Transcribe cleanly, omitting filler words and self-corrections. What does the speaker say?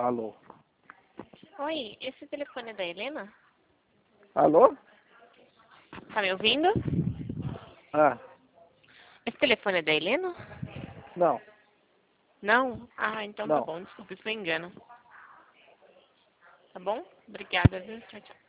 Alô? Oi, esse telefone é da Helena? Alô? Tá me ouvindo? Ah, Esse telefone é da Helena? não, Não? Ah, então tá não. bom. Desculpa, isso foi engano. Tá bom? Obrigada, viu? Tchau, tchau.